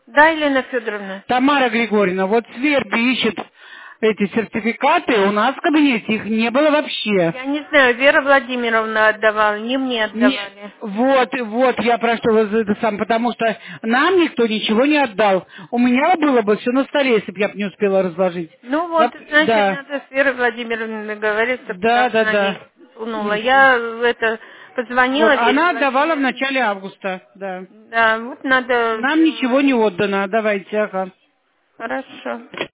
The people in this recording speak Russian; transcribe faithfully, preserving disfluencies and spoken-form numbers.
Да, Елена Федоровна? Тамара Григорьевна, вот Сверби ищет эти сертификаты, у нас в кабинете их не было вообще. Я не знаю, Вера Владимировна отдавала, не мне Не, отдавали. вот, вот, я прошу вас это сам, потому что нам никто ничего не отдал. У меня было бы все на столе, если бы я бы не успела разложить. Ну вот, Воп- значит, Да, надо с Верой Владимировной договориться, да, потому да, что она не да. сунула. М. Я это Вот, позвонила Вере она отдавала в Владимировне. начале августа, да. Да, вот надо Нам ничего сделать. не отдано, давайте, ага. Хорошо.